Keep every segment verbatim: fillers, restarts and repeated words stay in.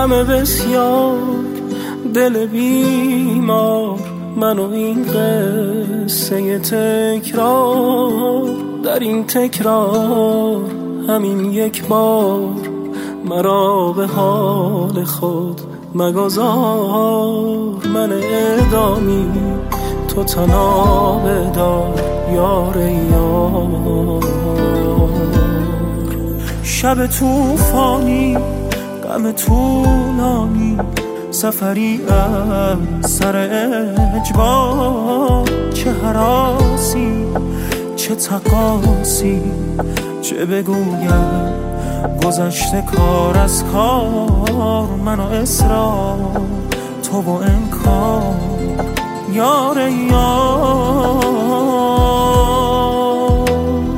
غم بسیار دل بیمار، من و این قصه تکرار. در این تکرار همین یک بار مرا به حال خود مگذار. من اعدامی تو تنها بدار یار یار. شب توفانی غم طولانی، سفری از سر اجبار. چه هراسی چه تقاسی، چه بگویم گذشته کار از کار. من و اصرار تو و انکار یار یار.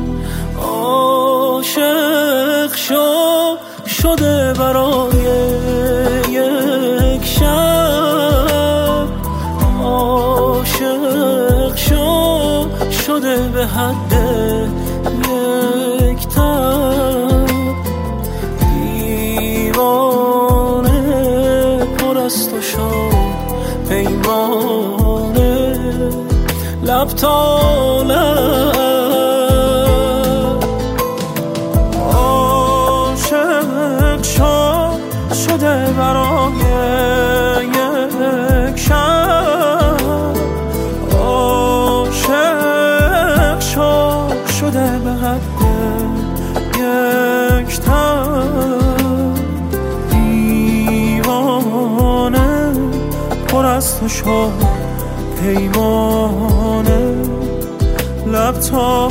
عاشق شو شده برای یک شب، عاشق شو شده به حد یک تب. دیوانه پر است و شد پیمانه لب تا لب. عاشق شو شده برای یک شب، عاشق شو شده به حد یک تب. دیوانه پر است و شد پیمانه لب تا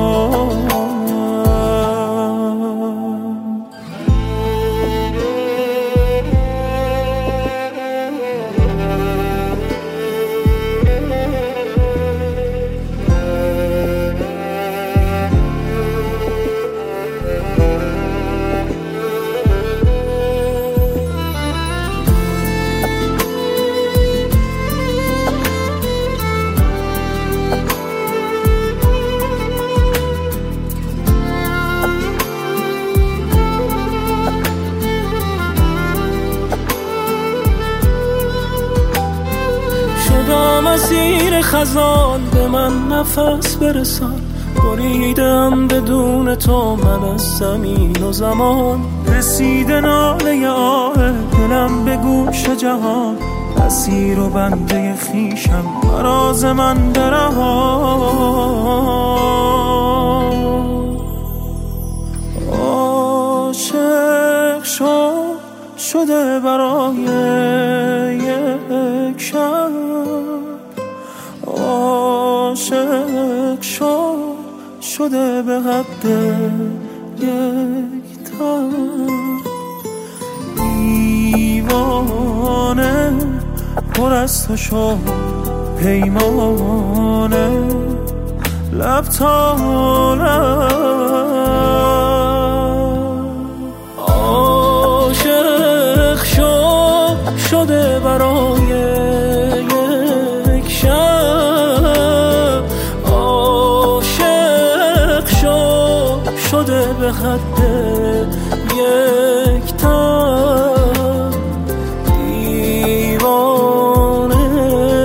مسیر خزان به من نفس برسان. بریدم بدون تو من از زمین و زمان. رسیده ناله آه دلم به گوش جهان. اسیر و بنده خیشم مراز من برهان. عاشق شو شده برای یک شب، عاشق شو شده به حد یک تب. دیوانه پر است و شد پیمانه لب تا لب. عاشق شو شده برای یک شب، عاشق شو شده به حد یک